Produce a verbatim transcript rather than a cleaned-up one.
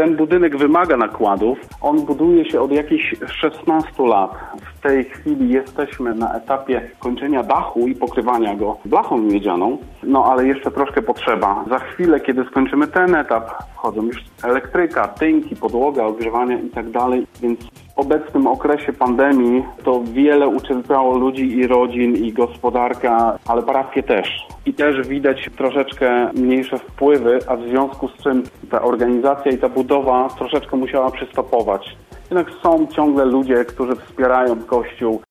ten budynek wymaga nakładów. On buduje się od jakichś szesnastu lat. W tej chwili jesteśmy na etapie kończenia dachu i pokrywania go blachą miedzianą, no ale jeszcze troszkę potrzeba. Za chwilę, kiedy skończymy ten etap, wchodzą już elektryka, tynki, podłoga, ogrzewanie i tak dalej, więc w obecnym okresie pandemii to wiele ucierpiało ludzi i rodzin, i gospodarka, ale parafie też. I też widać troszeczkę mniejsze wpływy, a w związku z czym ta organizacja i ta budowa troszeczkę musiała przystopować. Jednak są ciągle ludzie, którzy wspierają Kościół.